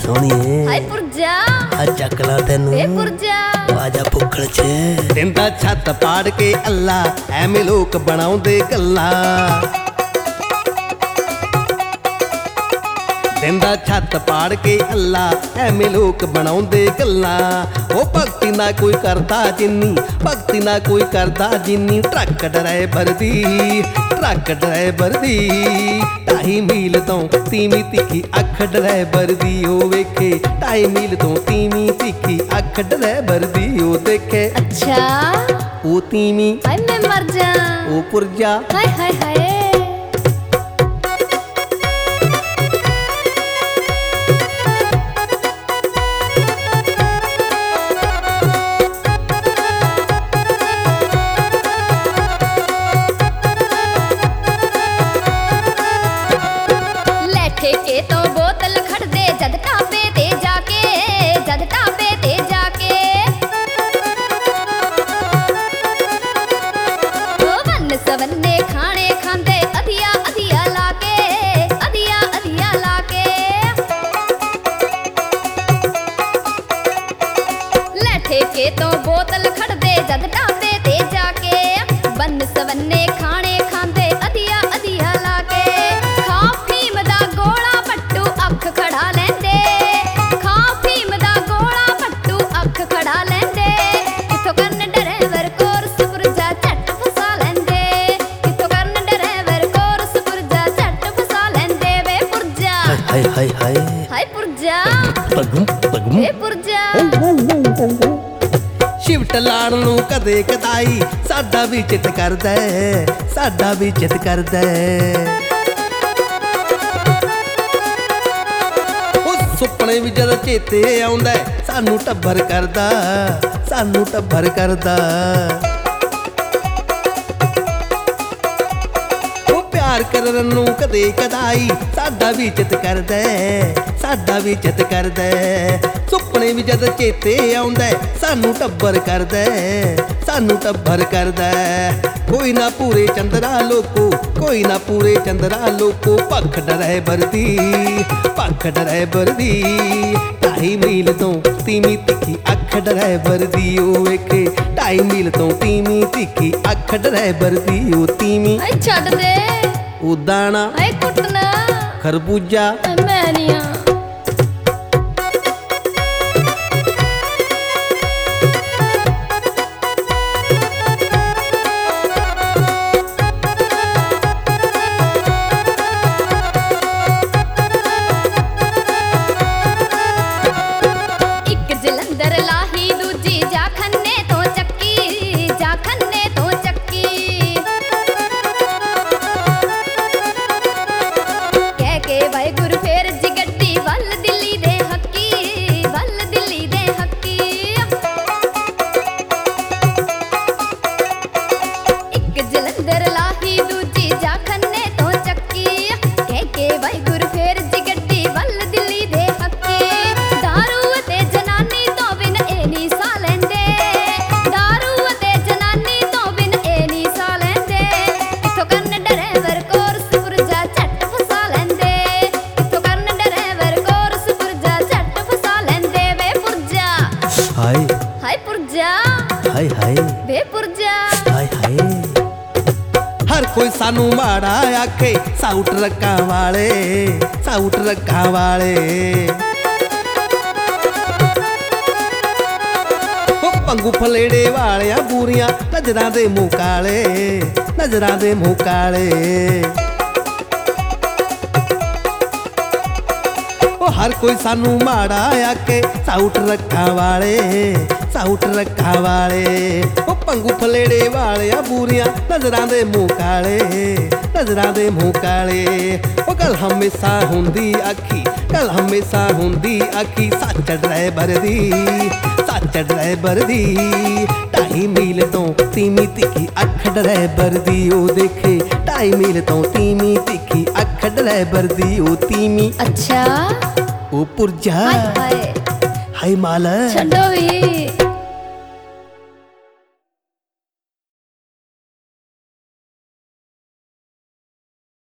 सोहणीए हाय पुरजा आ चक ला तेनू वे पुरजा आजा फुक्कड़ च दिंदा छत पाड़ के अल्ला एवें लोक बनाउंदे गल्लां दिंदा छत पाड़ के अल्ला एवें लोक बनाउंदे गल्लां ओ भगती ना कोई करदा जिन्नी भगती ना कोई करदा जिन्नी ट्रक ड्राइवर दी ढाई मील तो तीमी तिखी अख ड्राइवर दी ओ वेखे 2.5 मील तो तीमी तिखी अख ड्राइवर दी ओ देखे अच्छा ओ तीमी हाय मैं मर जा ओ पुरजा हाय हाय हाय ठेके तो बोतल खड़ दे जद ढाबे ते जाके ओ वन सवन्ने खाने खांदे अधिया अधिया लाके ले ठेके तो बोतल खड़ दे जद ढाबे ते जाके वन सवन्ने खाने खांदे अधिया अधिया लाके खड़ा लेंदे खा फीम दा गोला पट्टू अख खड़ा लेंदे किथों करन ड्राइवर कोर्स पुरजा झट फसा लेंदे किथों करन ड्राइवर कोर्स पुरजा झट फसा लेंदे वे पुरजा हाय हाय हाय हाय पुरजा तगम वे पुरजा शिफ्ट लाण नूं कदे कदाई साडा भी चित करदा सुपने भी जद चेते आउंदा सानू टब्बर करदा ओ प्यार करन नूं कदे कदाई साडा भी चित करदा सुपने भी जद चेते आउंदा सानू टब्बर करदा कोई ना पूरे चंद्रा लोको पख ड्राइवर दी 2.5 मील तो तीमी तिखी अख ड्राइवर दी ओ वेखे 2.5 मील तो तीमी तिखी अख ड्राइवर दी ओ तीमी हाय छੱਡ दे ओ दाना हाय कुटना खरबूजा मैं नहीं आ हाय हाय वे पुरजा हाय हाय हर कोई सानू माड़ा आखे साउट रक्का वाले ओ पंगू फलेड़े वालिया बूरियां नजरां दे मुंह काले ओ हर कोई सानू माड़ा आखे साउट रक्का वाले ओ पंगू फलेड़े वालिया बूरियां नजरां दे मुंह काले ओ गल हमेशा हुंदी आखी सच ड्राइवर दी 2.5 मील तो तीमी तिखी अख ड्राइवर दी ओ देखे 2.5 मील तो तीमी तिखी अख ड्राइवर दी ओ तीमी अच्छा ओ पुरजा हाय हाय माला छड्डो भी